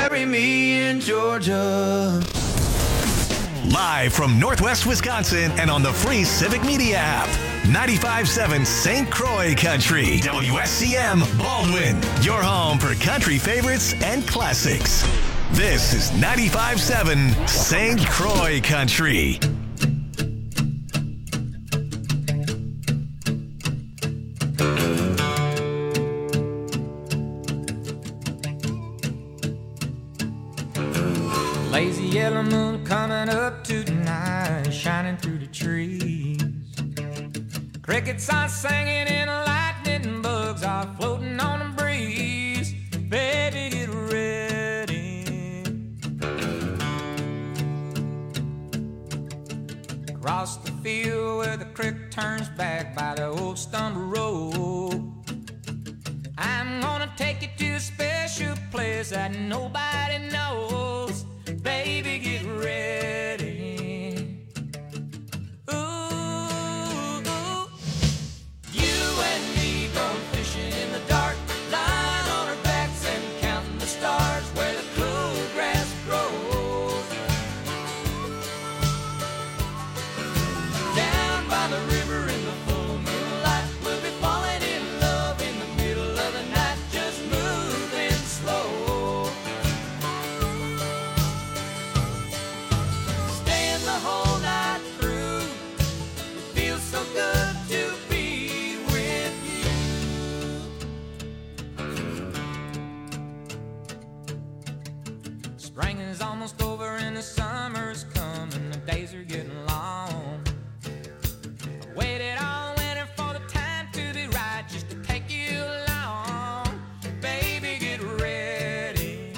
bury me in Georgia. Live from Northwest Wisconsin and on the free Civic Media app. 95.7 St. Croix Country. WSCM Baldwin. Your home for country favorites and classics. This is 95.7 St. Croix Country. Lazy yellow moon coming up tonight, shining through the trees. Crickets are singing and lightning bugs are floating on the breeze. Baby, get ready. Across the field where the creek turns back by the old stumble road, I'm gonna take you to a special place that nobody knows. Baby, get ready. Ooh, you and me going fishing in the dark, lying on our backs and counting the stars where the cool grass grows. Down by the river in the full moonlight, we'll be falling in love in the middle of the night, just moving slow. The whole night through, it feels so good to be with you. Spring is almost over and the summer's coming, the days are getting long. I waited all winter for the time to be right, just to take you along. Baby, get ready.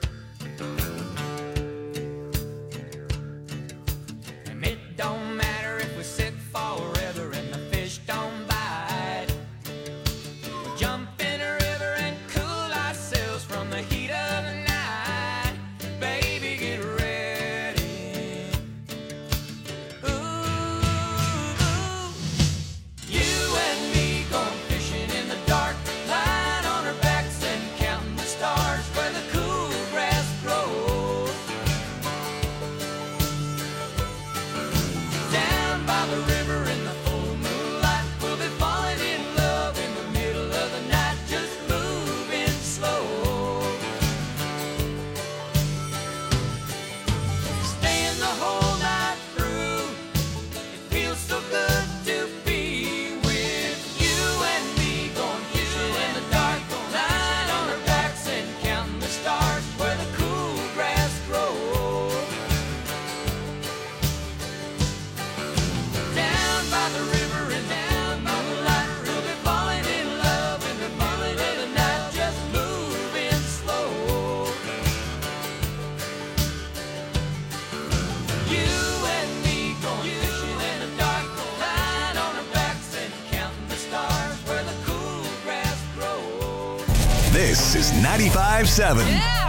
It don't matter if we sit forever and the fish don't bite. We'll jump in a river and cool ourselves from the heat of the night. Baby, get ready. Ooh, you and me going fishing in the dark, lying on our backs and counting the stars where the cool grass grows. Down by the river in the full moonlight, we'll be falling in love in the middle of the night, just moving slow. Staying the whole night through, it feels so good to be with you and me going fishing in the dark, lying on our backs and counting the stars where the cool grass grows. Down by the river and down by the light, we'll be falling in love in the middle of the night, just moving slow. You and me going fishing in the dark, lying on our backs and counting the stars where the cool grass grows. This is 95.7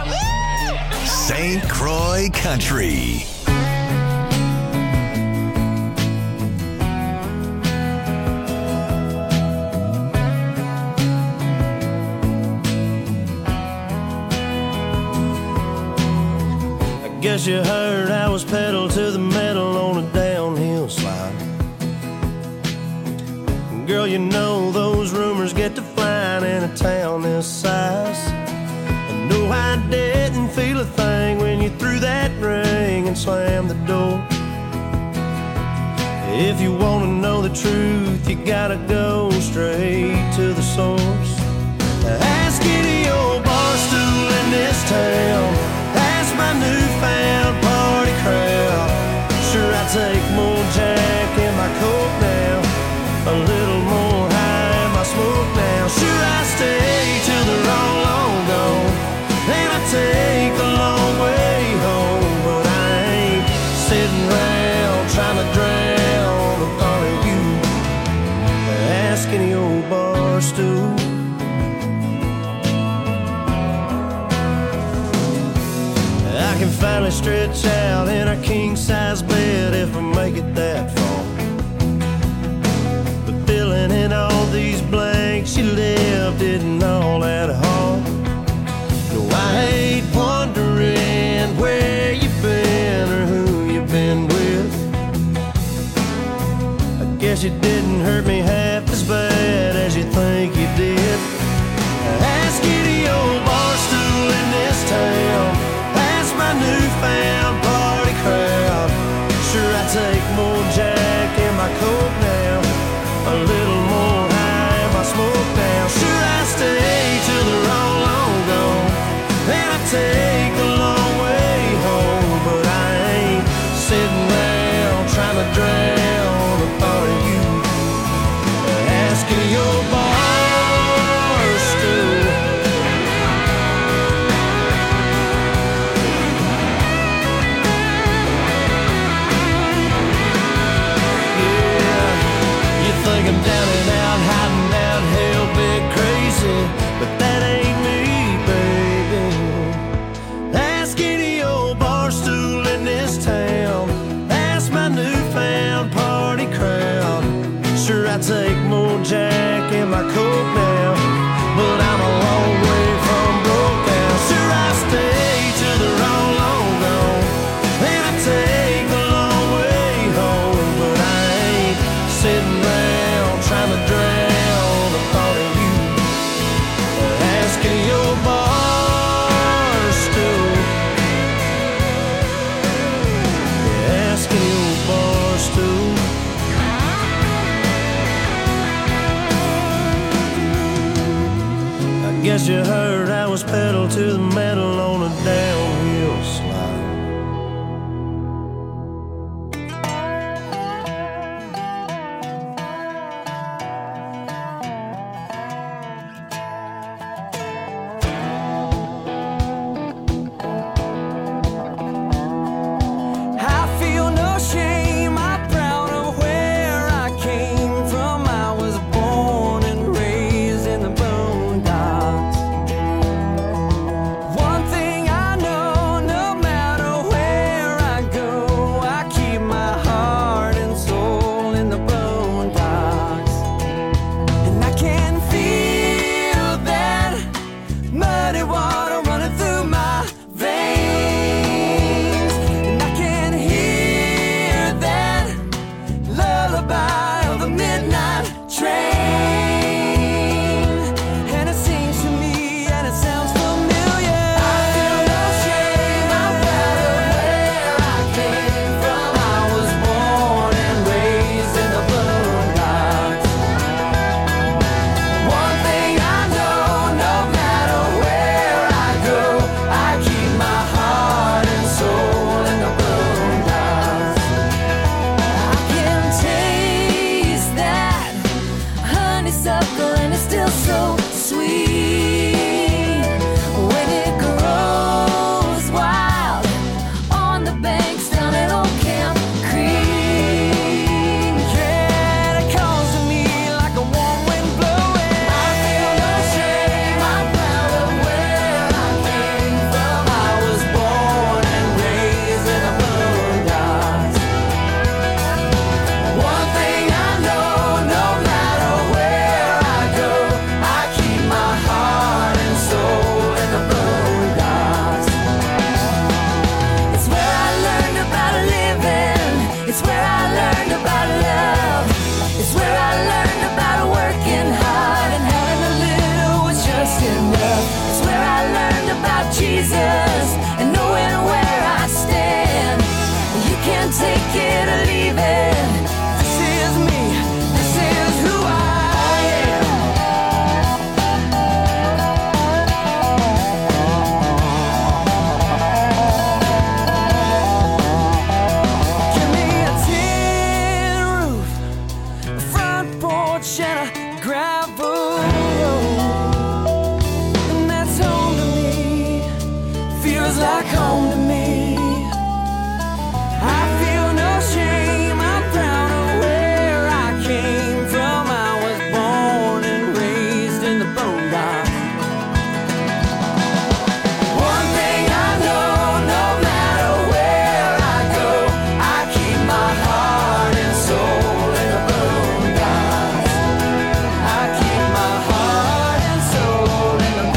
St. Croix Country. Guess you heard I was pedal to the metal on a downhill slide. Girl, you know those rumors get to flying in a town this size. And no, I didn't feel a thing when you threw that ring and slammed the door. If you want to know the truth, you gotta go straight to the source. Ask any old bar stool in this town, ask my newfound party crowd. Sure, I take more Jack in my Coke now, a little more high in my smoke now. Sure, I stay till they're all gone, and I take the long way home. But I ain't sitting around trying to drown the thought of you. Ask any old bar stool. I can finally stretch out in a king-size bed if I make it that far. But filling in all these blanks you lived isn't all that hard. No, I hate wondering guess you didn't hurt me half as bad as you think you did. Ask any old bar stool in this town, ask my newfound party crowd. Sure, I take more Jack in my coke now, a little more high in my smoke now. Sure, I stay till they're all long gone, and I take the long way home. But I ain't sitting around trying to drown the thought of you. Asking your bar stool. Yeah, you think I'm down and out, hiding out, hell big crazy, but that ain't me, baby. Ask any old bar stool in this town, ask my newfound party crowd. Sure, I take more Jack in my coke now, but I'm a long way from broke now. Sure, I stay till they're all long gone, and I take the long way home. But I ain't sitting around trying to drown the thought of you. Asking your bar stool. Asking your bar stool. I guess you heard I was pedal to the metal on a downhill slide. I feel no shame, I'm proud of where I came from. I was born and raised in the boondocks. One thing I know, no matter where I go, I keep my heart and soul in the boondocks. And I can feel that muddy water running through my veins. And I can hear that lullaby of the midnight train. And it sings to me and it sounds familiar. I feel no shame, I'm proud of where I came from. I was born and raised in the boondocks. One thing I know, no matter where I go, I keep my heart and soul in the boondocks. I can taste that honeysuckle and it's still so sweet when it grows wild on the banks down at Old Camp Creek. Yeah, it calls to me like a warm wind blowing. I feel no shame, I'm proud of where I came from. I was born and raised in the boondocks. One thing I know, no matter where I go, I keep my heart and soul in the boondocks. It's where I learned about living. It's where I learned about love. It's where I learned about working hard and having a little was just enough. It's where I learned about Jesus and knowing where I stand. You can't take it or leave it. This is me. This is who I am. Give me a tin roof, a front porch and a gravel road, and that's home to me. Feels like home to me. I feel no shame, I'm proud of where I came from. I was born and raised in the boondocks. One thing I know, no matter where I go, I keep my heart and soul in the boondocks. I keep my heart and soul in the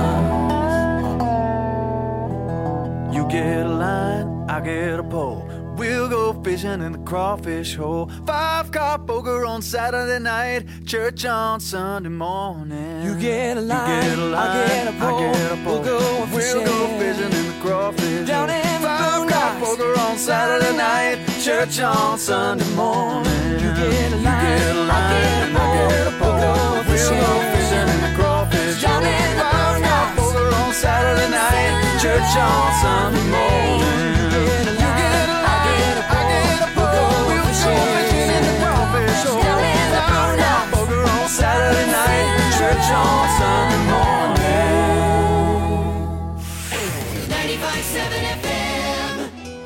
boondocks. You get a line, I get a pole. We'll go fishing in the crawfish hole. 5-car poker on Saturday night. Church on Sunday morning. You get a line, I get a pole. We'll go fishing in the crawfish down hole. in the 5-car poker on Saturday night. Church on Sunday morning. You get a line, I get a pole. We'll go fishing in the crawfish hole. 5-car poker on Saturday night. Church on Sunday morning. Saturday night, church on Sunday morning. 95.7 FM.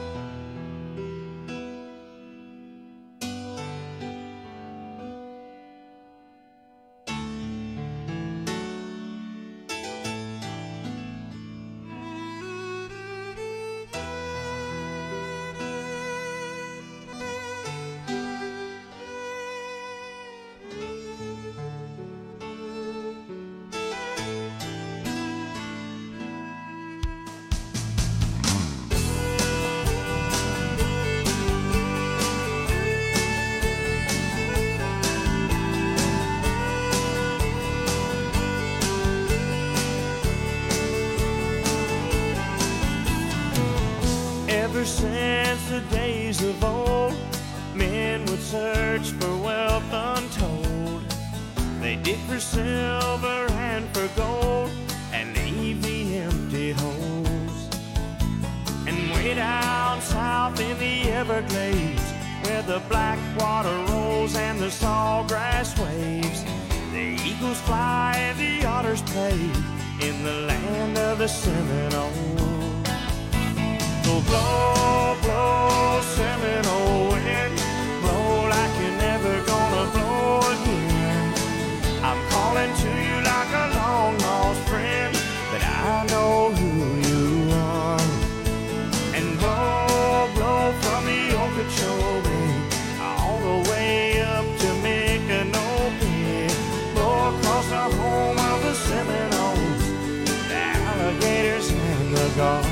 Ever since the days of old, men would search for wealth untold. They dig for silver and for gold and leave the empty holes. And way down south in the Everglades, where the black water rolls and the sawgrass waves, the eagles fly and the otters play in the land of the Seminoles. So blow, blow, Seminole wind, blow like you're never gonna blow again. I'm calling to you like a long lost friend, but I know who you are. And blow, blow from the Okeechobee all the way up to Micanopy, blow across the home of the Seminoles, the alligators and the gulls.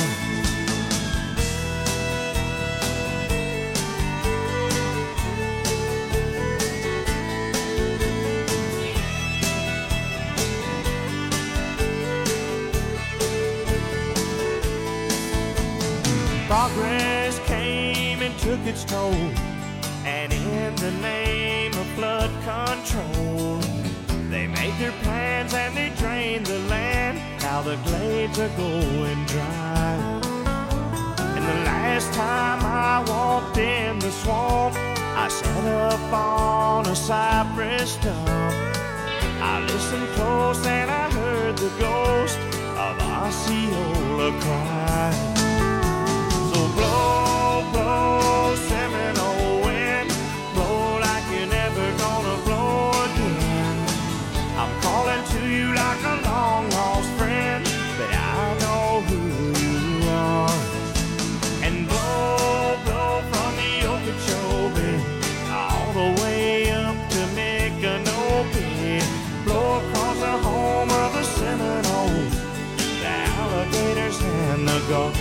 Progress came and took its toll, and in the name of flood control, they made their plans and they drained the land. Now the glades are going dry. And the last time I walked in the swamp, I sat up on a cypress stump. I listened close and I heard the ghost of Osceola cry. Blow, blow, Seminole wind, blow like you're never gonna blow again. I'm calling to you like a long lost friend, but I know who you are. And blow, blow from the Okeechobee all the way up to Micanopy, blow across the home of the Seminoles, the alligators and the gulls.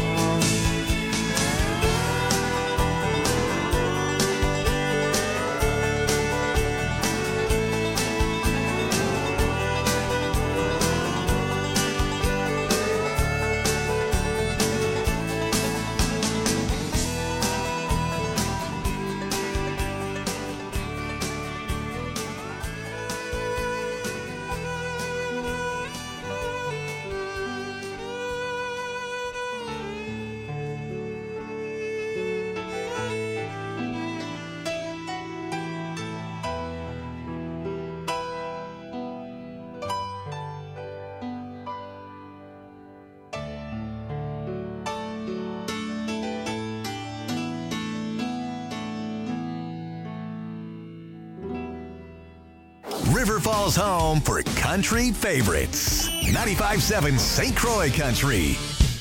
River Falls home for country favorites. 95.7 St. Croix Country.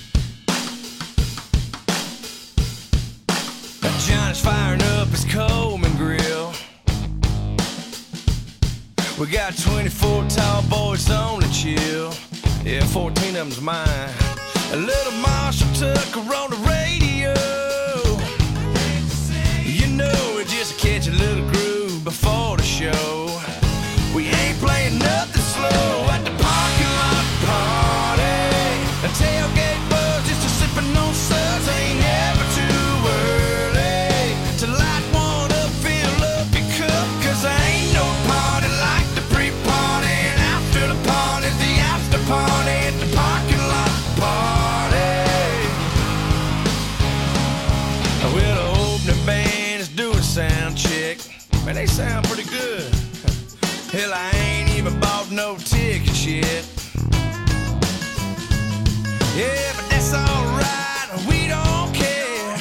Johnny's firing up his Coleman grill. We got 24 tall boys on the chill. Yeah, 14 of them's mine. A little Marshall took her on the radio. little groove before the show. We ain't playing nothing slow at the parking lot party. A tailgate buzz just a sipping on suds. Ain't never too early to light one up, fill up your cup. Cause there ain't no party like the pre-party. And after the party's the after party at the parking lot party. Well, the opening band is doing sound check. Man, they sound pretty good. Hell, I ain't even bought no tickets yet. Yeah, but that's alright, we don't care.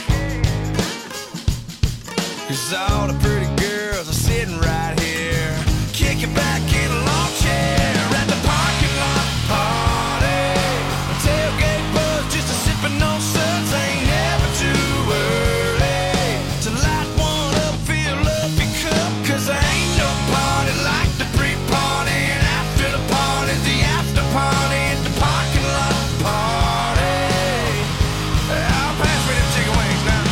Cause all the pretty girls are sitting right here, kicking back in a lawn chair at the parking lot party. A tailgate buzz just a sipping on suds. Ain't never too early to light one up, fill up your cup. Cause there ain't no party like the pre-party. And after the party's the after party at the parking lot party. I'll pass me them chicken wings now.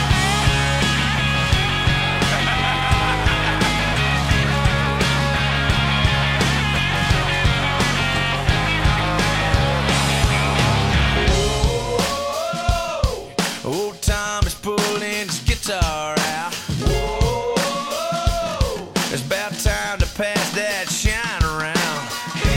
Old Tom is pulling his guitar out. It's about time to pass that shine around.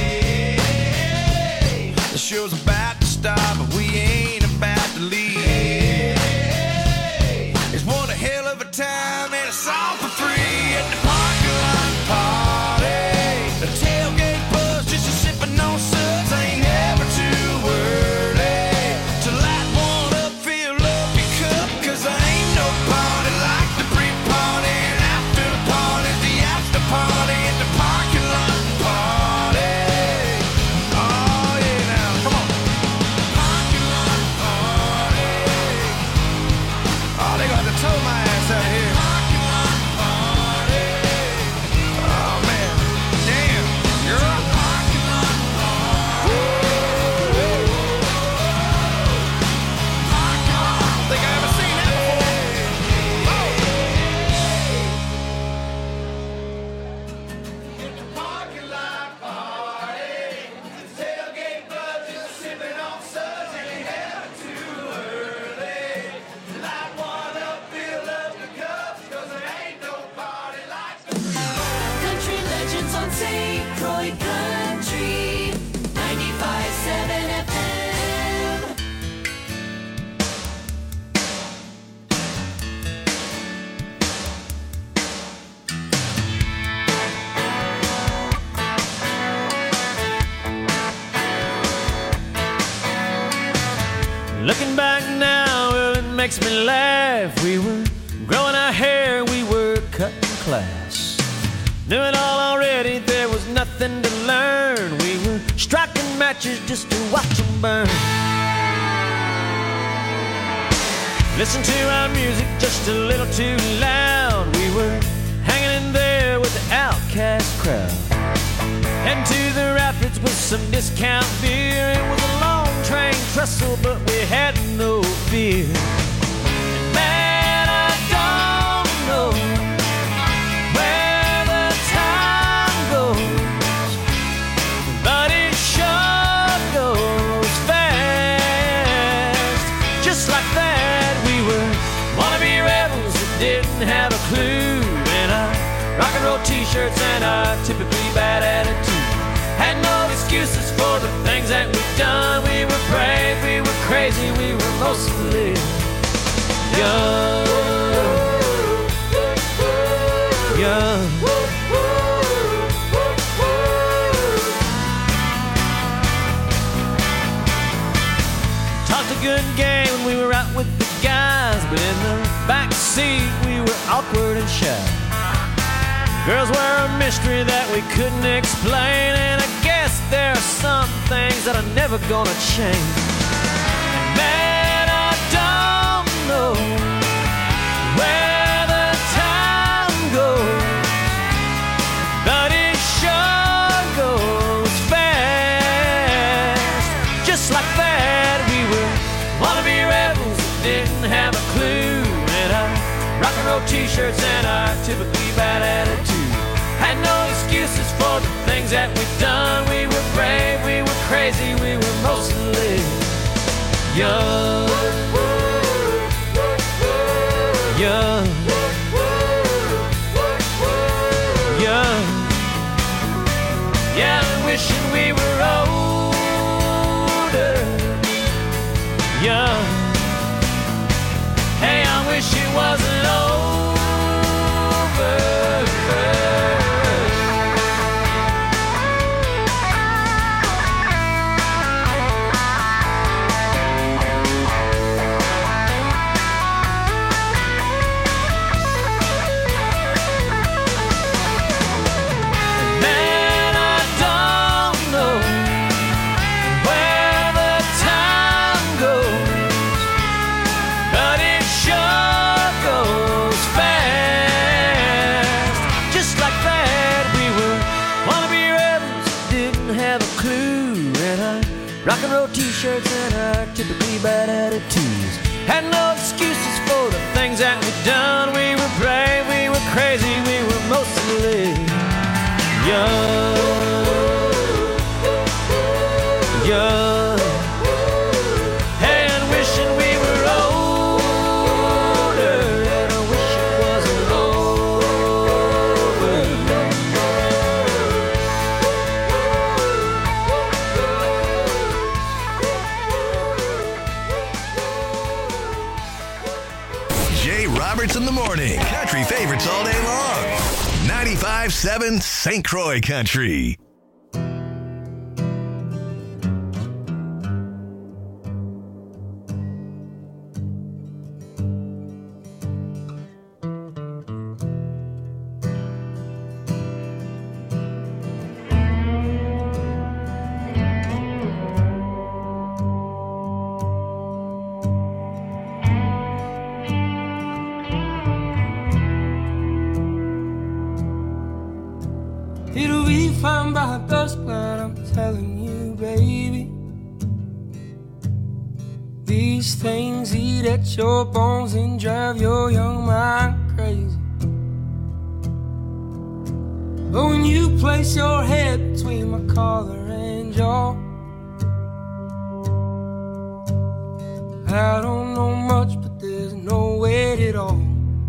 The show's about to start, but we ain't about to leave. It's one hell of a time, and it's all for free at the parking lot party. The tailgate buzz just a sipping on suds. Ain't never too early to light one up, fill up your cup. Cause there ain't no party like the pre-party. And after the party's the after party at the parking lot party. Oh yeah, now come on. Parking lot party. Oh, they gonna have to tow my ass out here. Parking lot party. Oh man, damn, girl. Parking lot party. Parking lot. I don't think I ever seen that before. Parking lot party. Tailgate buzz just sipping on suds. Ain't never too early. Light one up, fill up the cups. Cause there ain't no party like the Country legends on St. Croix Country 95.7 FM. Looking back now, well, it makes me laugh. We were growing our hair, we were cutting class. Knew it all already, there was nothing to learn. We were striking matches just to watch them burn. Listen to our music just a little too loud. We were hanging in there with the outcast crowd. Heading to the rapids with some discount beer. It was a long train trestle, but we had no fear. And man, I don't know where the time goes, but it sure goes fast. Just like that, we were wannabe rebels that didn't have a clue. In our rock and roll t-shirts and our typically bad attitude. Had no excuses for the things that we've done. We were brave, we were crazy, we were mostly young. Young. Talked a good game when we were out with the guys, but in the back seat we were awkward and shy. Girls were a mystery that we couldn't explain, and I guess there are some things that are never gonna change. And man, I don't know where the time goes, but it sure goes fast. Just like that, we were wannabe rebels that didn't have a clue. And our rock and roll t-shirts and our typically bad attitude. Had no excuses for the things that we've done. We were brave, we were crazy, we were mostly young. Young. Young. Yeah, I'm wishing we were older. Young. Hey, I wish it wasn't over. Rock and roll t-shirts and our typically bad attitudes. Had no excuses for the things that we'd done. We were brave, we were crazy, we were mostly young. Young. Hey, and wishing we were older. And I wish it wasn't over. Roberts in the morning. Country favorites all day long. 95.7 St. Croix Country. It'll be fine by dusk, but I'm telling you, baby, these things eat at your bones and drive your young mind crazy. But when you place your head between my collar and jaw, I don't know much, but there's no weight at all.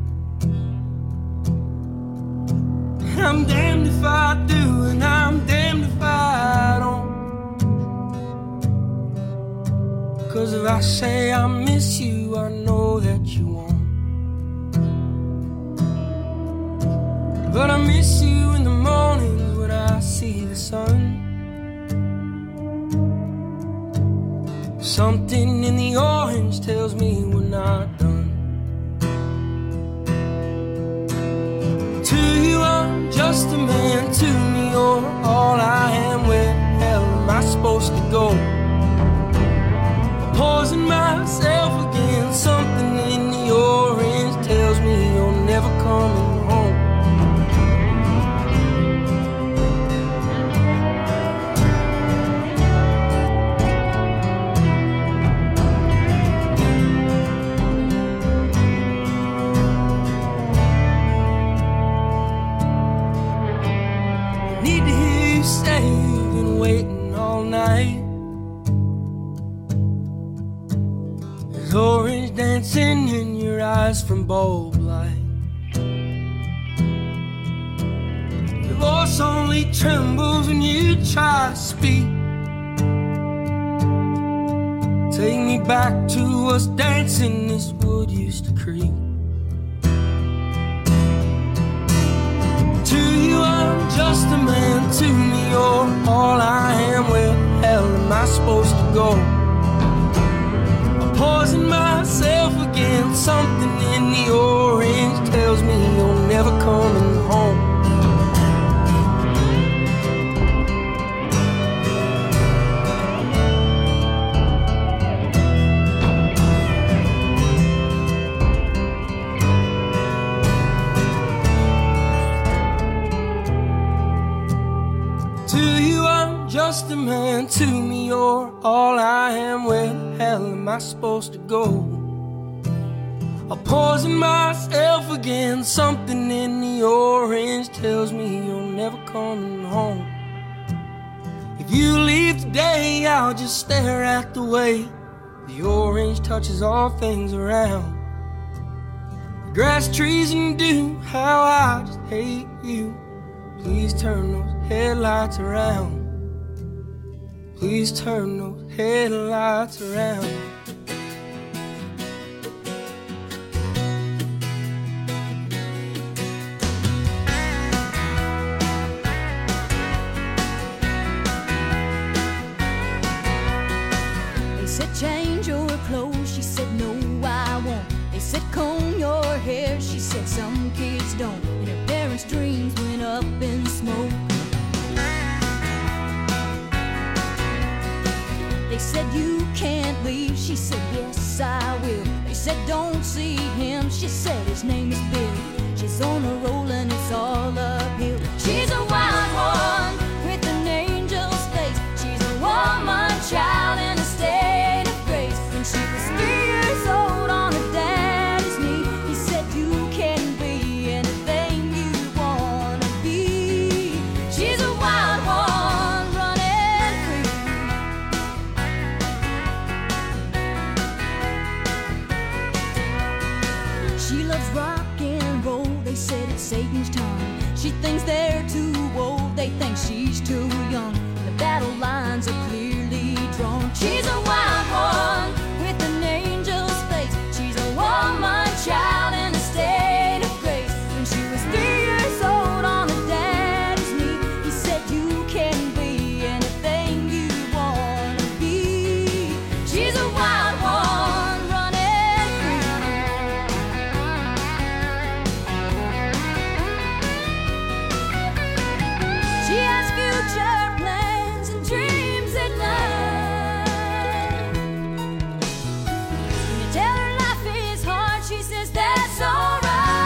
I'm damned if I do, and I'm damned if I don't. 'Cause if I say I miss you, I know that you won't. But I miss you in the mornings when I see the sun. Something in the orange tells me we're not done. To you I'm just a man, to me you're all I am. Where the hell am I supposed to go? Poison myself again. Something in the orange tells me you're never coming home. Need to hear you say you've been waiting all night. There's orange dancing in your eyes from bulb light. Your voice only trembles when you try to speak. Take me back to us dancing this wood used to creep. To you I'm just a man, to me you're all I am. Where the hell am I supposed to go? Poison myself again. Something in the orange tells me you're never coming home. To you I'm just a man, to me you're all I am. Where the hell am I supposed to go? I'll poison myself again. Something in the orange tells me you're never coming home. If you leave today, I'll just stare at the way the orange touches all things around. The grass, trees, and dew, how I just hate you. Please turn those headlights around. Please turn those headlights around. They said change your clothes, she said no I won't. They said comb your hair, she said some kids don't. And her parents' dreams went up in smoke. They said you can't leave, she said yes I will. They said don't see him, she said his name is Bill. She's on a roll and it's all uphill. She's a wild one with an angel's face. She's a woman child in a state of grace. When she was 3 years old on her daddy's knee, he said you can be anything you wanna be. She's a wild one running free. She loves rock and roll, they said it's Satan's tongue. She thinks they're too old, they think she's too young. The battle lines are clearly drawn. She's a wild one with an angel's face. She's a woman child in a state of grace. When she was 3 years old on her daddy's knee, he said you can be anything you wanna be. She's a wild one running free. She has future plans and dreams at night. When you tell her life is hard, she says that's alright.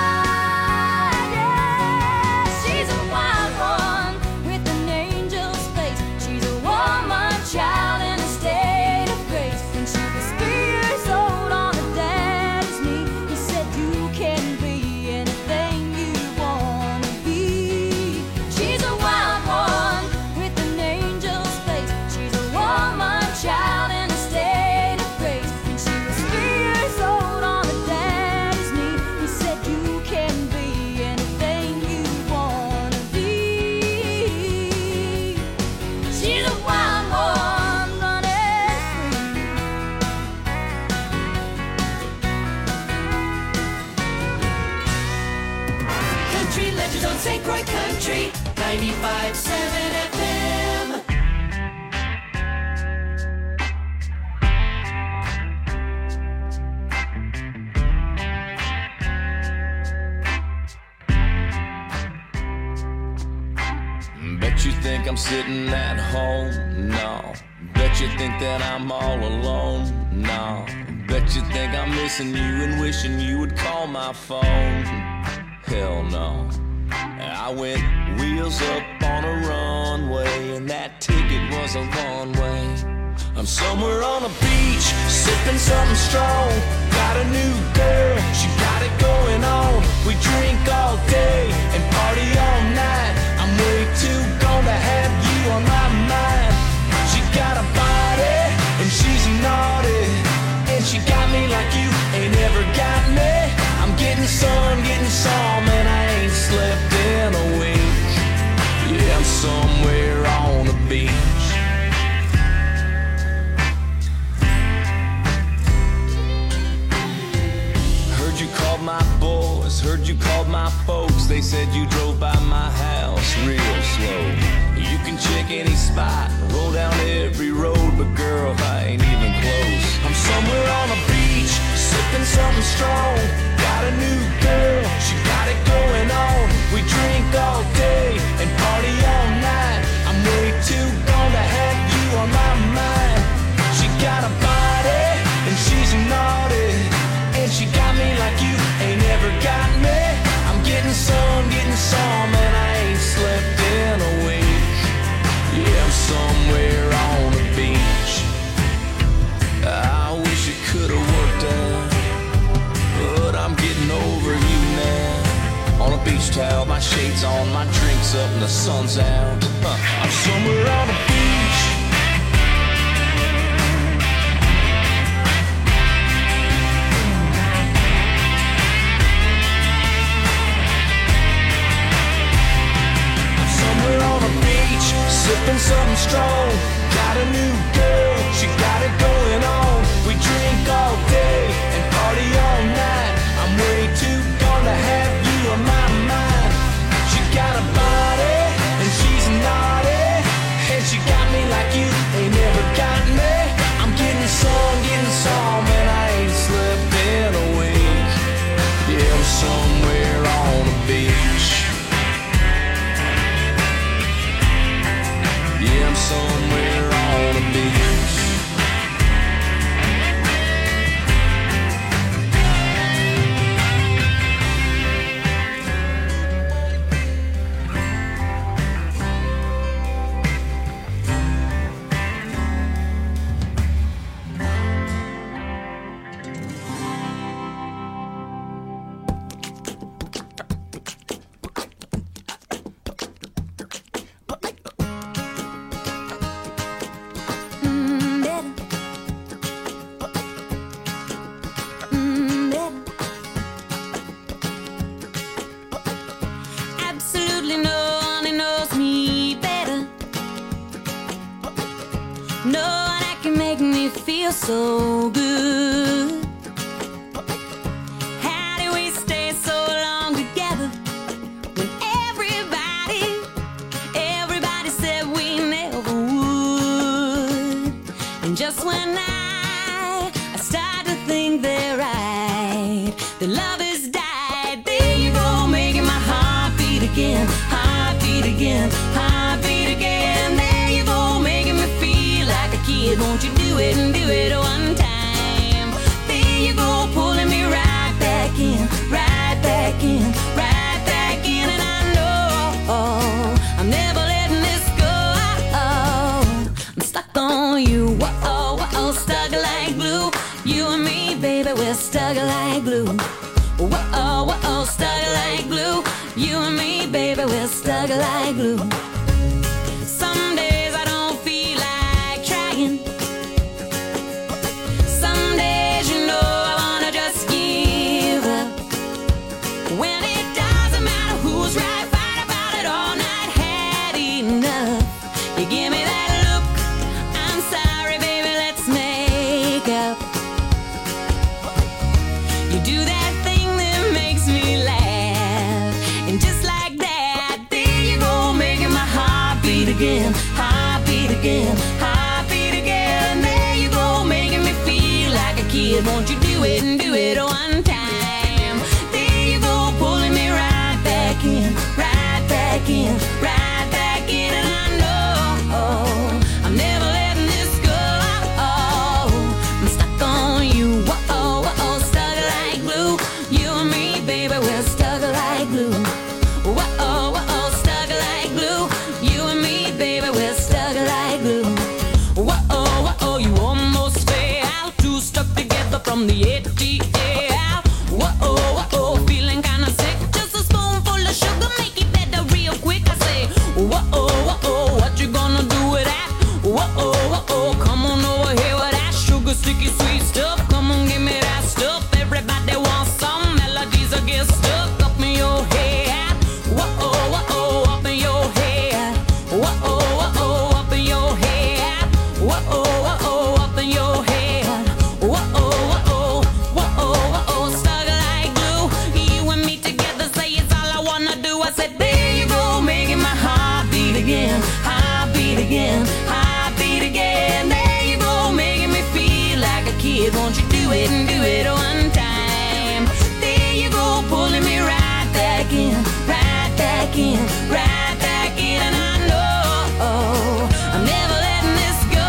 Yeah, she's a wild one with an angel's face. She's a woman child in a state of grace. When she was 3 years old on her daddy's knee, he said you can be anything you wanna be. She's a wild one with an angel's face. She's a woman child in a state of grace. When she was 3 years old on her daddy's knee, he said you can be anything you wanna be. She's a wild one running free. Country legends on St. Croix Country 95.7 FM. Bet you think I'm sitting at home? No. Bet you think that I'm all alone? No. Bet you think I'm missing you and wishing you would call my phone? Hell no. I went wheels up on a runway, and that ticket was a one-way. I'm somewhere on a beach, sipping something strong. Got a new girl, she got it going on. We drink all day and party all night. I'm way too gone to have you on my mind. She got a body and she's naughty, and she got me like you ain't ever got me. I'm getting some, and I ain't slept in a week. Yeah, I'm somewhere on the beach. Heard you called my boys, heard you called my folks. They said you drove by my house real slow. You can check any spot, roll down every road, but girl, I ain't even close. I'm somewhere on a beach, sipping something strong. Got a new girl, she got it going on. We drink all day and party all night. I'm way too gone to have you on my mind. She got a body and she's naughty, and she got me like you ain't ever got me. I'm getting some, and I ain't slept in a week. Yeah, I'm somewhere on the beach. towel, my shades on, my drinks up, and the sun's out. I'm somewhere on the beach. I'm somewhere on the beach, sipping something strong. Got a new girl, she got it going on. We drink all day and party all night. I'm way too gone to have you on my mind. She got a body and she's naughty, and she got me like you ain't never got me. I'm getting some, and I ain't slept in a week. Yeah, I'm somewhere on the beach. Yeah, I'm somewhere on the beach. Absolutely no one who knows me better. No one that can make me feel so good. How do we stay so long together when everybody said we never would? And just when I start to think they're right, the love has died. There you go, making my heart beat again, heart beat again, heart beat again. There you go, making me feel like a kid. Won't you do it and do it one time? There you go, pulling me right back in, right back in, right back in. And I know I'm never letting this go. I'm stuck on you, whoa, stuck like glue. You and me, baby, we're stuck like glue. Whoa, stuck like glue. You and me, baby, we're stuck like glue. Some days I don't feel like trying. Some days, you know, I wanna just give up. When it doesn't matter who's right, fight about it all night, had enough. You give me that look, I'm sorry, baby, let's make up. You do that thing that makes me laugh, and just like that, there you go, making my heart beat again, heart beat again, heart beat again. There you go, making me feel like a kid. Won't you do it and do it one time? There you go, pulling me right back in, right back in, right back in. And I know I'm never letting this go. I'm stuck on you, whoa, stuck like glue. You and me, baby, we're stuck like glue. Whoa, stuck like glue. You and me, baby, we're stuck like glue. Whoa, you almost fell out, too stuck together from the ATL. Whoa, feeling kinda sick. Just a spoonful of sugar, make it better real quick. I say, whoa, what you gonna do with that? Whoa, come on over here with that sugar, sticky, sweet stuff. Come on, give me that stuff. Everybody wants some melodies, I get stuck up in your head. Whoa, up in your head. Whoa, up in your head. Whoa, up in your head. Whoa, stuck like glue. You and me together, say it's all I wanna do. I said, there you go, making my heart beat again, heart beat again, heart beat again. There you go, making me feel like a kid. Won't you do it and do it one time? There you go, pulling me right back in, right back in, right back in. And I know I'm never letting this go.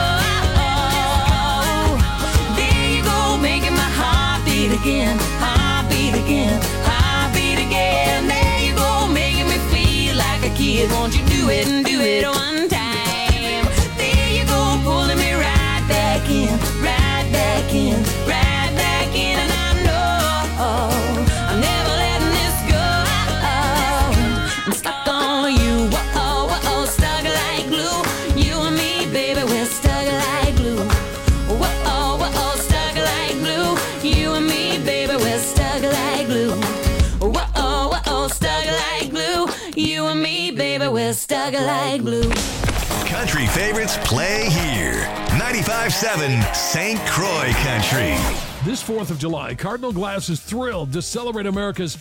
There you go, making my heart beat again, heart beat again, heart beat again. There you go, making me feel like a kid. Won't you do it and do it one time? There you go, pulling me right back in, right back in, right back in. And I like blue. Country favorites play here. 95.7 St. Croix Country. This 4th of July, Cardinal Glass is thrilled to celebrate America's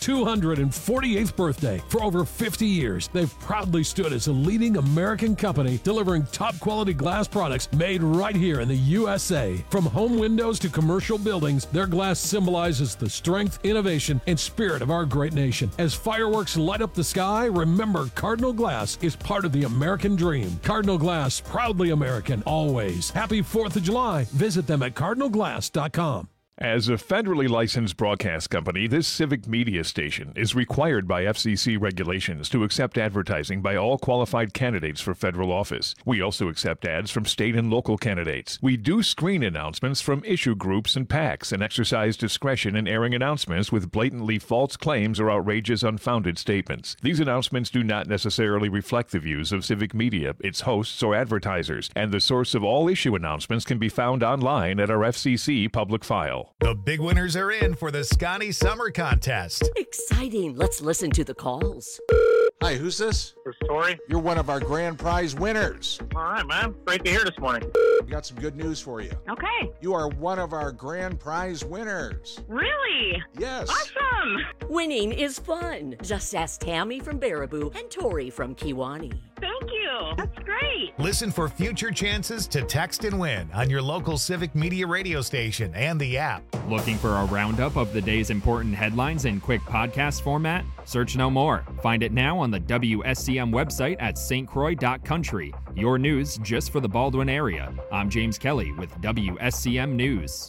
248th birthday. For over 50 years, they've proudly stood as a leading American company delivering top-quality glass products made right here in the USA. From home windows to commercial buildings, their glass symbolizes the strength, innovation, and spirit of our great nation. As fireworks light up the sky, remember Cardinal Glass is part of the American dream. Cardinal Glass, proudly American, always. Happy 4th of July. Visit them at cardinalglass.com. As a federally licensed broadcast company, this civic media station is required by FCC regulations to accept advertising by all qualified candidates for federal office. We also accept ads from state and local candidates. We do screen announcements from issue groups and PACs and exercise discretion in airing announcements with blatantly false claims or outrageous, unfounded statements. These announcements do not necessarily reflect the views of civic media, its hosts, or advertisers, and the source of all issue announcements can be found online at our FCC public file. The big winners are in for the Scotty Summer Contest. Exciting. Let's listen to the calls. Hi, who's this? This is Tori. You're one of our grand prize winners. All right, man. Great to hear this morning. We got some good news for you. Okay. You are one of our grand prize winners. Really? Yes. Awesome. Winning is fun. Just ask Tammy from Baraboo and Tori from Kiwani. Thank you. That's great. Listen for future chances to text and win on your local Civic Media radio station and the app. Looking for a roundup of the day's important headlines in quick podcast format? Search no more. Find it now on the WSCM website at stcroix.country. Your news just for the Baldwin area. I'm James Kelly with WSCM News.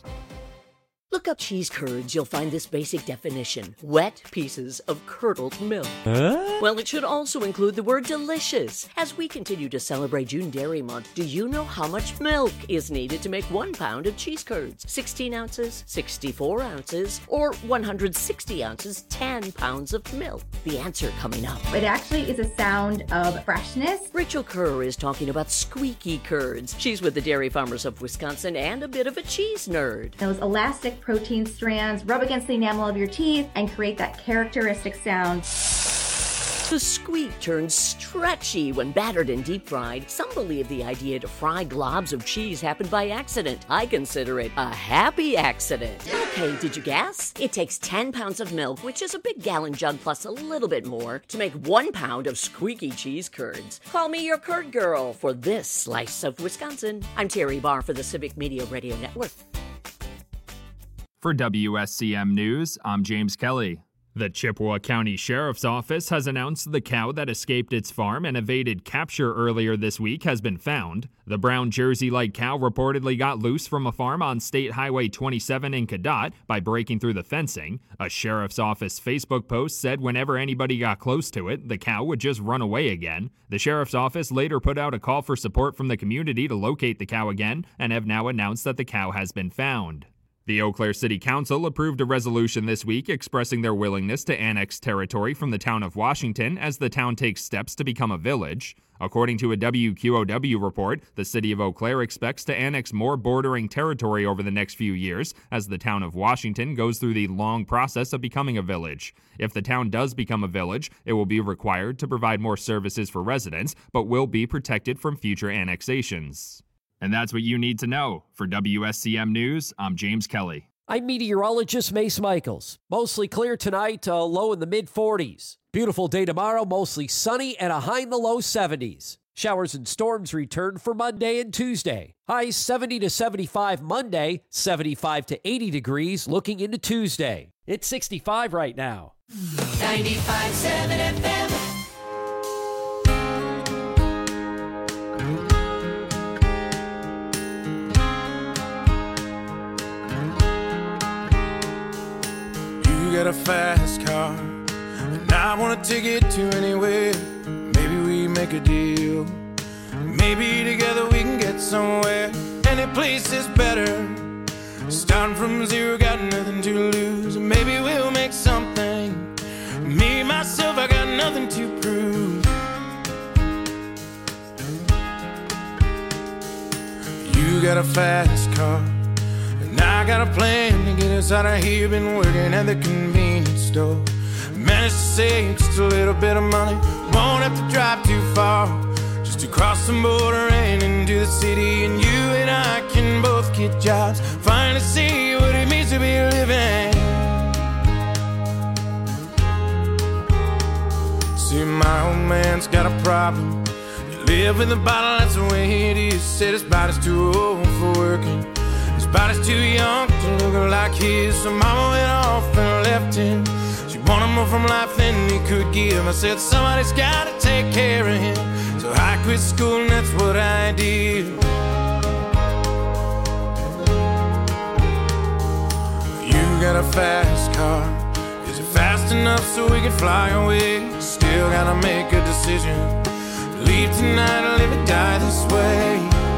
Look up cheese curds, you'll find this basic definition: wet pieces of curdled milk. Well, it should also include the word delicious. As we continue to celebrate June Dairy Month, do you know how much milk is needed to make 1 pound of cheese curds? 16 ounces, 64 ounces, or 160 ounces, 10 pounds of milk? The answer coming up. It actually is a sound of freshness. Rachel Kerr is talking about squeaky curds. She's with the Dairy Farmers of Wisconsin and a bit of a cheese nerd. Those elastic protein strands rub against the enamel of your teeth and create that characteristic sound. The squeak turns stretchy when battered and deep fried. Some believe the idea to fry globs of cheese happened by accident. I consider it a happy accident. Okay, did you guess? It takes 10 pounds of milk, which is a big gallon jug plus a little bit more, to make 1 pound of squeaky cheese curds. Call me your curd girl for this slice of Wisconsin. I'm Terry Barr for the Civic Media Radio Network. For WSCM News, I'm James Kelly. The Chippewa County Sheriff's Office has announced the cow that escaped its farm and evaded capture earlier this week has been found. The brown Jersey-like cow reportedly got loose from a farm on State Highway 27 in Cadott by breaking through the fencing. A Sheriff's Office Facebook post said whenever anybody got close to it, the cow would just run away again. The Sheriff's Office later put out a call for support from the community to locate the cow again and have now announced that the cow has been found. The Eau Claire City Council approved a resolution this week expressing their willingness to annex territory from the town of Washington as the town takes steps to become a village. According to a WQOW report, the city of Eau Claire expects to annex more bordering territory over the next few years as the town of Washington goes through the long process of becoming a village. If the town does become a village, it will be required to provide more services for residents, but will be protected from future annexations. And that's what you need to know. For WSCM News, I'm James Kelly. I'm meteorologist Mace Michaels. Mostly clear tonight, low in the mid-40s. Beautiful day tomorrow, mostly sunny and a high in the low 70s. Showers and storms return for Monday and Tuesday. Highs 70 to 75 Monday, 75 to 80 degrees looking into Tuesday. It's 65 right now. 95.7 FM. You got a fast car, and I want to take it to anywhere. Maybe we make a deal. Maybe together we can get somewhere. Any place is better. Starting from zero, got nothing to lose. Maybe we'll make something. Me, myself, I got nothing to prove. You got a fast car, and I got a plan to get us out of here. Been working at the convenience store. Managed to save just a little bit of money. Won't have to drive too far. just to cross the border and into the city, and you and I can both get jobs, finally see what it means to be living. See, my old man's got a problem. You live in the bottle, that's the way it is. Said his body's too old for working, his body's too young to look like his. So mama went off and left him. She wanted more from life than he could give. I said somebody's gotta take care of him, so I quit school and that's what I did. You got a fast car, is it fast enough so we can fly away? Still gotta make a decision, leave tonight or live or die this way.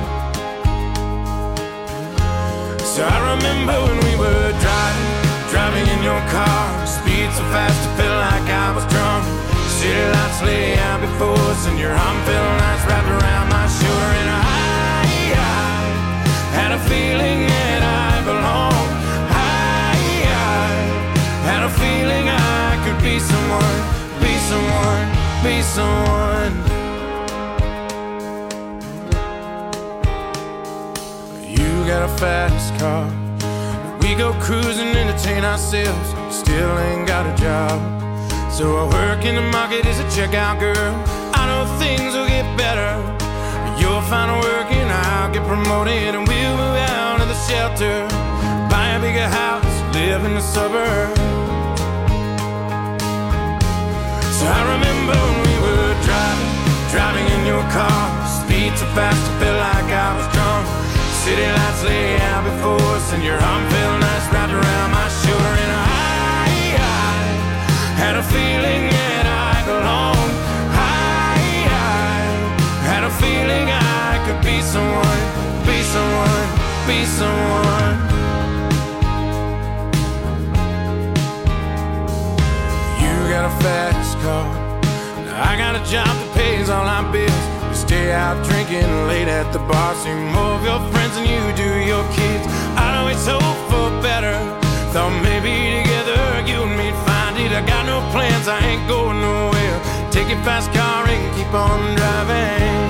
So I remember when we were driving in your car, speed so fast it felt like I was drunk. City lights lay out before us and your arm felt nice wrapped around my shoulder. And I had a feeling that I belonged. I had a feeling I could be someone, be someone, be someone. You got a fast car, we go cruising, entertain ourselves, still ain't got a job. So I work in the market as a checkout girl. I know things will get better, you'll find work and I'll get promoted, and we'll move out of the shelter, buy a bigger house, live in the suburbs. So I remember when we were driving in your car, speed so fast it felt like I was drunk. City lights lay out before us and your arm felt nice wrapped around my shoulder. And I had a feeling that I belonged. I had a feeling I could be someone, be someone, be someone. You got a fast car, I got a job that pays all our bills. We stay out drinking late at the bar, see more of your friends than you do your kids. I'd always hope for better, thought maybe together you and me'd find it. I got no plans, I ain't going nowhere. Take your fast car and keep on driving.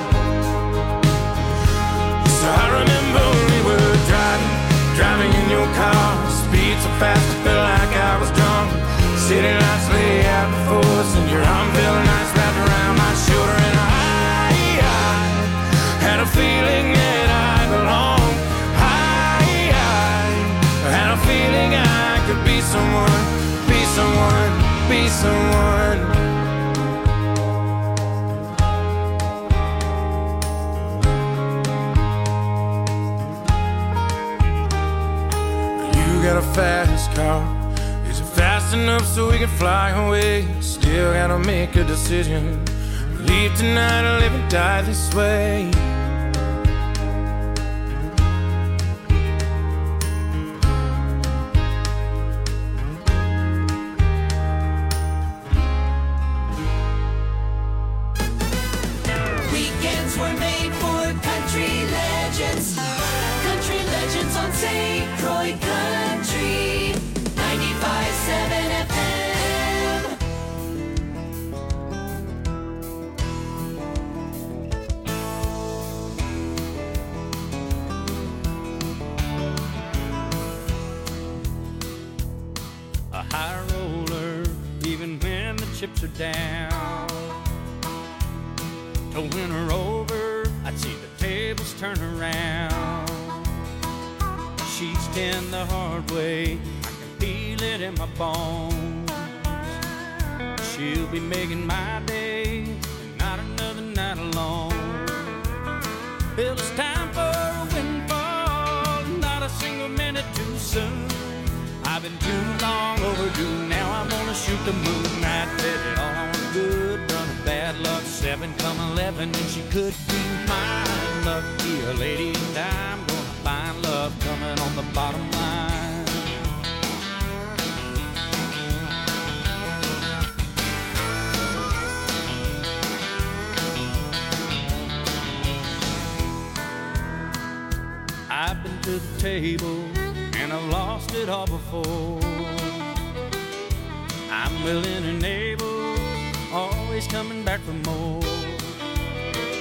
So I remember when we were driving in your car, speed so fast it felt like I was drunk. City lights lay out before us and your arm felt nice wrapped around my shoulder. And I had a feeling that I belonged. I had a feeling I could be someone, be someone, be someone. You got a fast car, is it fast enough so we can fly away? Still gotta make a decision, leave tonight or live and die this way. Weekends were made for country legends. Country legends on St. Croix Country 95.7 FM. A high roller, even when the chips are down. To win her over, I'd see the tables turn around. She's 10 the hard way, I can feel it in my bones. She'll be making my day, and not another night alone. Well, it's time for a windfall, not a single minute too soon. I've been too long overdue, now I'm gonna shoot the moon. I'd bet it all on a good run of bad luck, 7 come 11, and she could be mine. Lucky a lady, and I'm gonna find love coming on the bottom line. I've been to the table, and I've lost it all before. I'm willing and able, always coming back for more.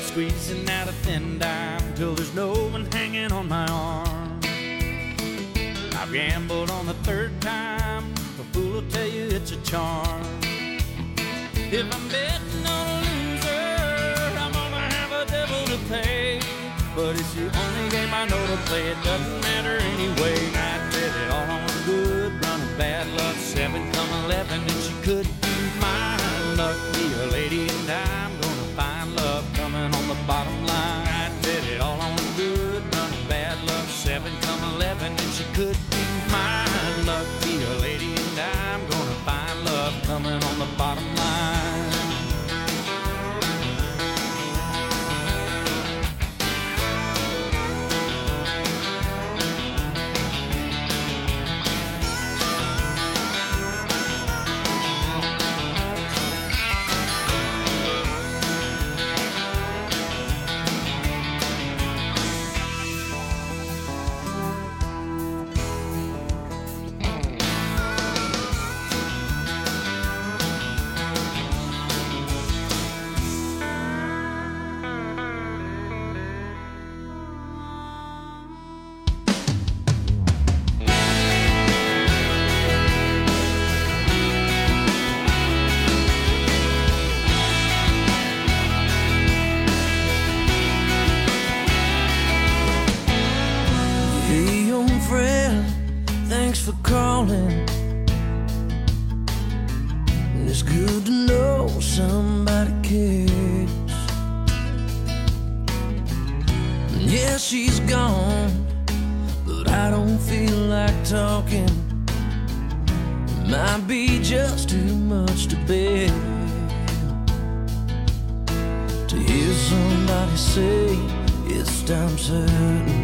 squeezing out a thin dime till there's no one hanging on my arm. I've gambled on the third time, a fool will tell you it's a charm. If I'm betting on a loser, I'm gonna have a devil to pay. But it's the only game I know to play, it doesn't matter anyway. I bet it all on good run of bad luck, 7 come 11, and she could be mine. Luck be a lady, and I'm gonna find love coming on the bottom line. I bet it all on good run of bad luck, 7 come 11, and she could be mine. Luck be a lady, and I'm gonna find love coming on the bottom line. For calling, and it's good to know somebody cares. And yeah, she's gone, but I don't feel like talking. It might be just too much to bear to hear somebody say it's time certain.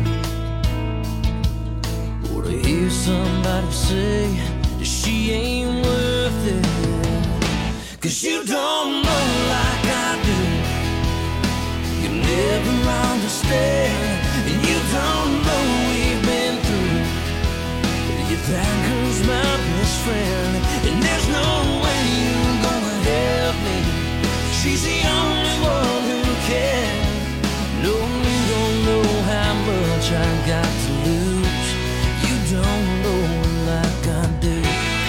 To hear somebody say that she ain't worth it. 'Cause you don't know like I do. You never understand, and you don't know we've been through. That girl's my best friend, and there's no way you're gonna help me. She's the only one who can. No, you don't know how much I got to lose. Don't know like I do.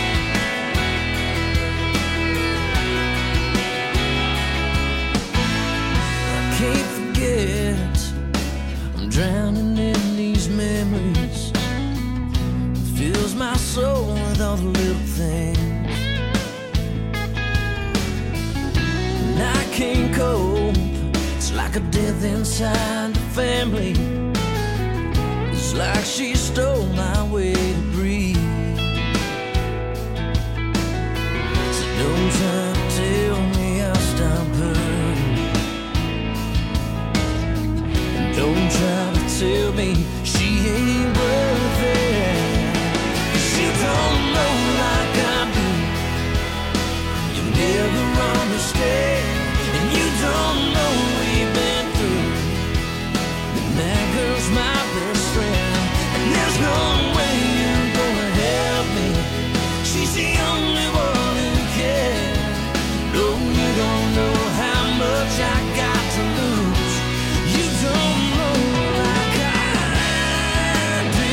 I can't forget, I'm drowning in these memories. It fills my soul with all the little things. And I can't cope, it's like a death inside the family. It's like she stole my way to breathe. So don't try to tell me I'll stop hurting. And don't try to tell me she ain't worth it. 'Cause you don't know like I do. You never understand, and you don't know we've been through. And that girl's my best friend. There's no way you're gonna help me. She's the only one who can. No, you don't know how much I got to lose. You don't know like I do.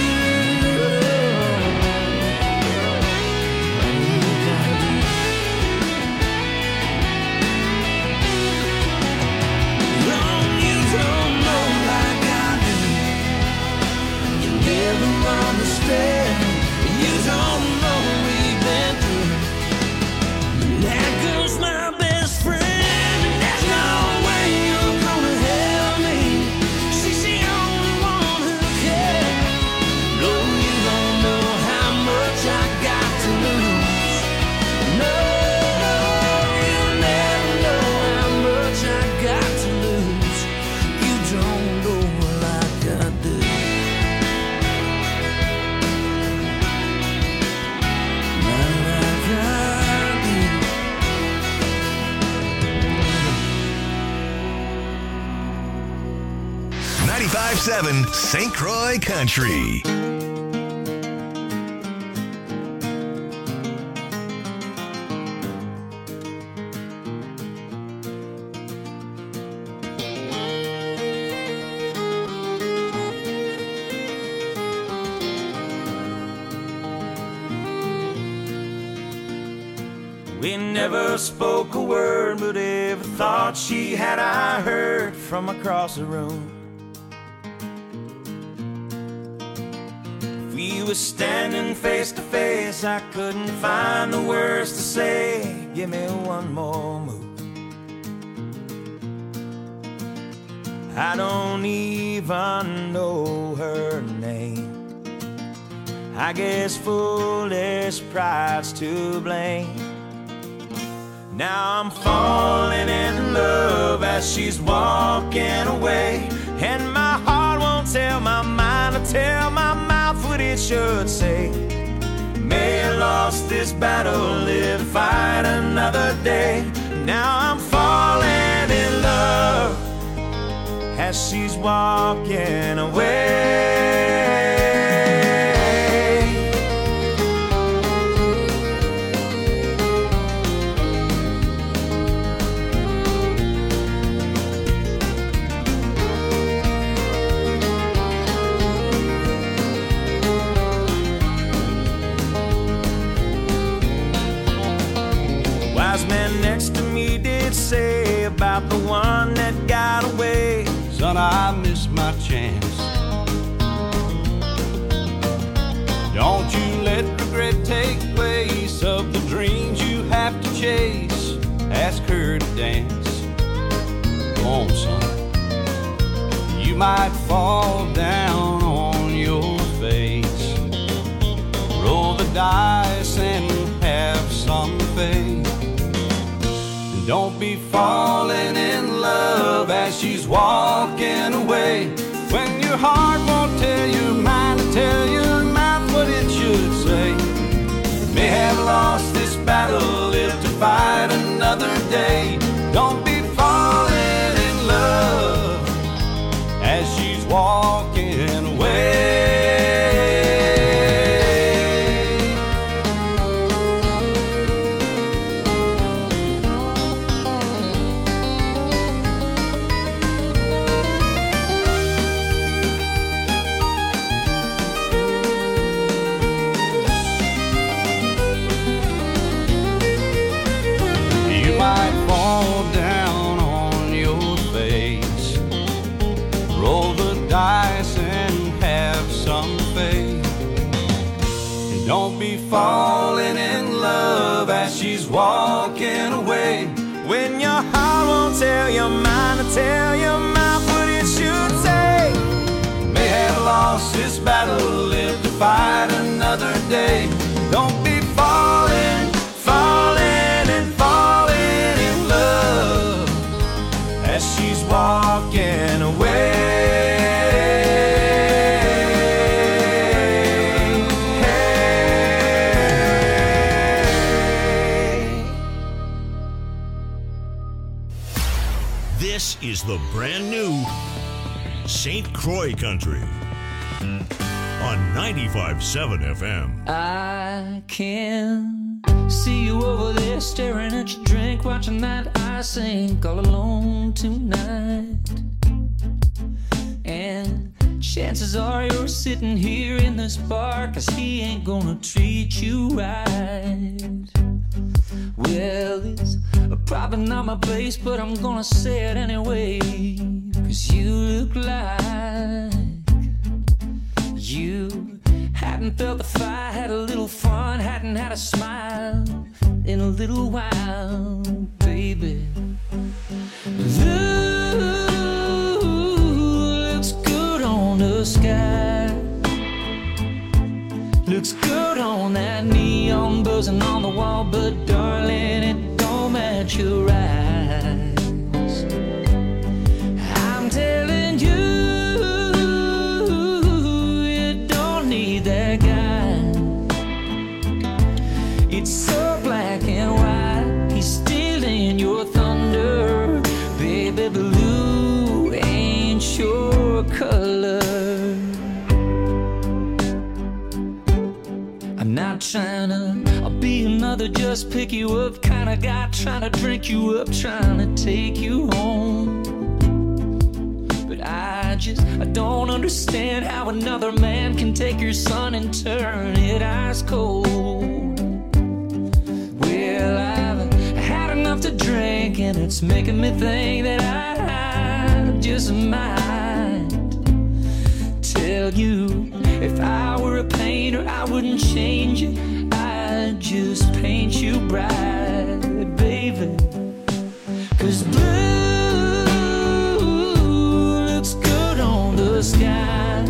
No, you don't know like I do. You never understand, you don't know we've been through. But that girl's my best friend, and there's no way you're gonna help me. She's the only one who can. No, you don't know how much I got to lose. No, you never know how much I got to lose. You don't know like I do. 95.7 St. Croix Country. We never spoke a word, but every thought she had I heard from across the room. If we were standing face to face, I couldn't find the words to say. Give me one more move. I don't even know her name. I guess foolish pride's to blame. Now I'm falling in love as she's walking away, and my heart won't tell my mind or tell my mouth what it should say. May have lost this battle, live to fight another day. Now I'm falling in love as she's walking away. Wise man next to me did say about the one that got away, son, I missed my chance. Don't you let regret take place of the dreams you have to chase. Ask her to dance. Go on, son. You might fall down on your face. Roll the dice and have some faith. Don't be falling in love as she's walking away, when your heart won't tell your mind to tell your mouth what it should say. May have lost this battle, live to fight another day. Don't be falling in love as she's walking away. Don't be falling in love as she's walking away, when your heart won't tell your mind to tell your mouth what it should say. May have lost this battle, live to fight another day. Don't be falling, falling and falling in love as she's walking away. This is the brand new St. Croix Country on 95.7 FM. I can see you over there staring at your drink, watching that I sink all alone tonight. And chances are you're sitting here in this bar, 'cause he ain't gonna treat you right. Well, it's probably not my place, but I'm gonna say it anyway, 'cause you look like you hadn't felt the fire, had a little fun, hadn't had a smile in a little while, baby. Looks good on the sky, looks good on that neon buzzing on the wall, but darling, it don't match your eyes. I'm telling you, you don't need that guy. It's so black and white, he's stealing your thunder. Baby blue ain't your color. I'm not trying to be another just pick you up kind of guy, trying to drink you up, trying to take you home. But I don't understand how another man can take your sun and turn it ice cold. Well, I've drink, and it's making me think that I just might tell you, if I were a painter, I wouldn't change it. I'd just paint you bright, baby. 'Cause blue looks good on the sky.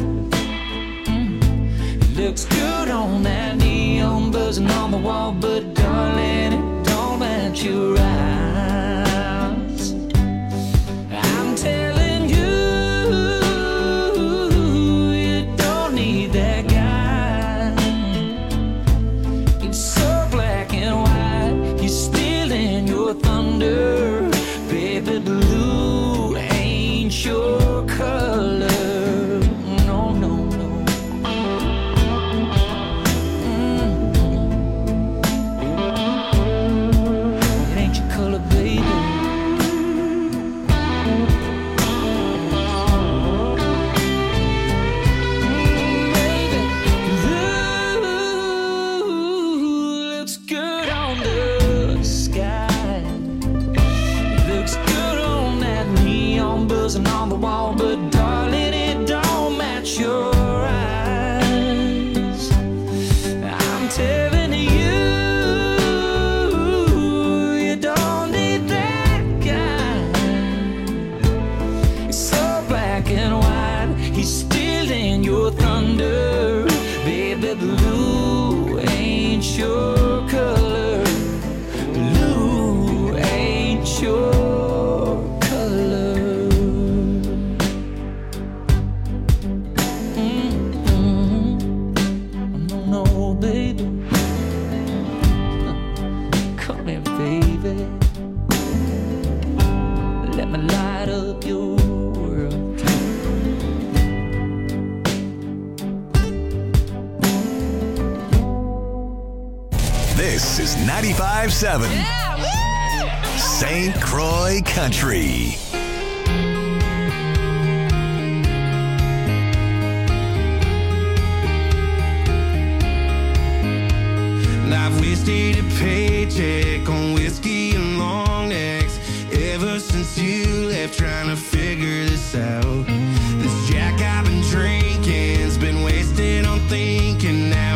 It looks good on that neon buzzing on the wall, but darling, it don't match your eyes. I'm telling you, you don't need that guy. It's so black and white, you're stealing your thunder. Baby, blue ain't your color. No, no, no. It ain't your color, baby. Baby, blue looks good on the sky. Looks good on that neon buzzing on the wall, but darling, it don't match your eyes. I'm telling you, you don't need that guy. It's so black and white, he's stealing your thunder. Baby, blue ain't your color. Blue ain't your color. No, no, baby. Come here, baby. Let me light up your world. This is 95.7 St. Croix Country. I've wasted a paycheck on whiskey and long necks ever since you left, trying to figure this out. This Jack I've been drinking's been wasted on thinking now